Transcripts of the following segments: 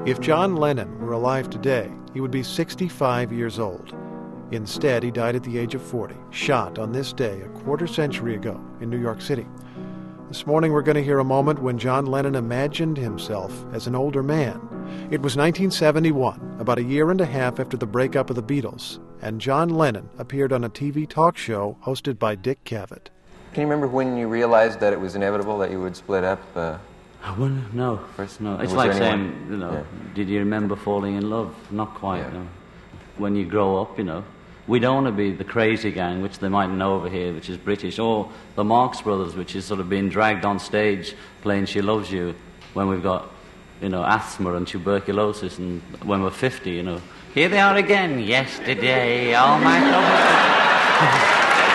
If John Lennon were alive today, he would be 65 years old. Instead, he died at the age of 40, shot on this day a quarter-century ago in New York City. This morning we're going to hear a moment when John Lennon imagined himself as an older man. It was 1971, about a year and a half after the breakup of the Beatles, and John Lennon appeared on a TV talk show hosted by Dick Cavett. Can you remember when you realized that it was inevitable that you would split up? No. First, no. It's was like there saying, anyone- Did you remember falling in love? Not quite, Yeah. no. When you grow up, we don't want to be the Crazy Gang, which they might know over here, which is British, or the Marx Brothers, which is sort of being dragged on stage playing She Loves You when we've got, asthma and tuberculosis, and when we're 50, Here they are again, yesterday, all my troubles.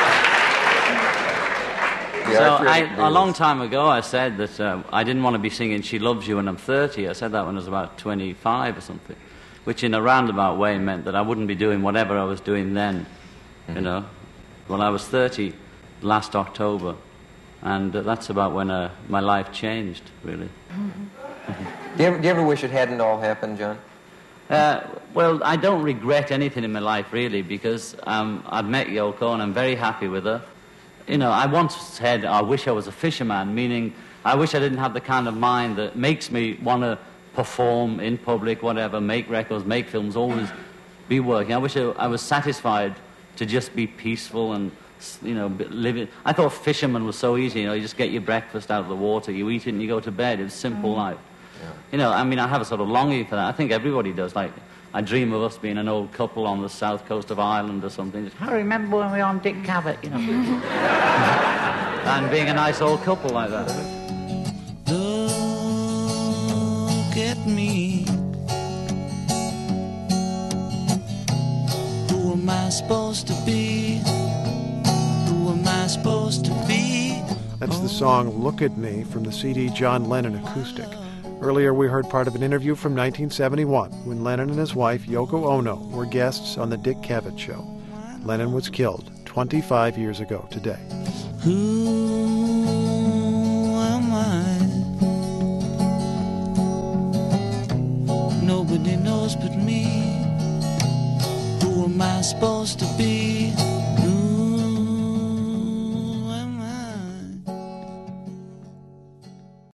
A long time ago I said that I didn't want to be singing She Loves You when I'm 30. I said that when I was about 25 or something, which in a roundabout way meant that I wouldn't be doing whatever I was doing then, Well, I was 30 last October, and that's about when my life changed, really. Do you ever wish it hadn't all happened, John? Well, I don't regret anything in my life, really, because I've met Yoko and I'm very happy with her. I once said, I wish I was a fisherman, meaning I wish I didn't have the kind of mind that makes me want to perform in public, whatever, make records, make films, always be working. I wish I was satisfied to just be peaceful and, living. I thought fishermen was so easy, you just get your breakfast out of the water, you eat it and you go to bed. It's a simple life. Yeah. I have a sort of longing for that. I think everybody does. Like, I dream of us being an old couple on the south coast of Ireland or something. I remember when we were on Dick Cavett, and being a nice old couple like that. Look at me. Who am I supposed to be? Who am I supposed to be? That's the song Look at Me from the CD John Lennon Acoustic. Earlier we heard part of an interview from 1971 when Lennon and his wife Yoko Ono were guests on the Dick Cavett Show. Lennon was killed 25 years ago today. Who am I? Nobody knows but me. Who am I supposed to be?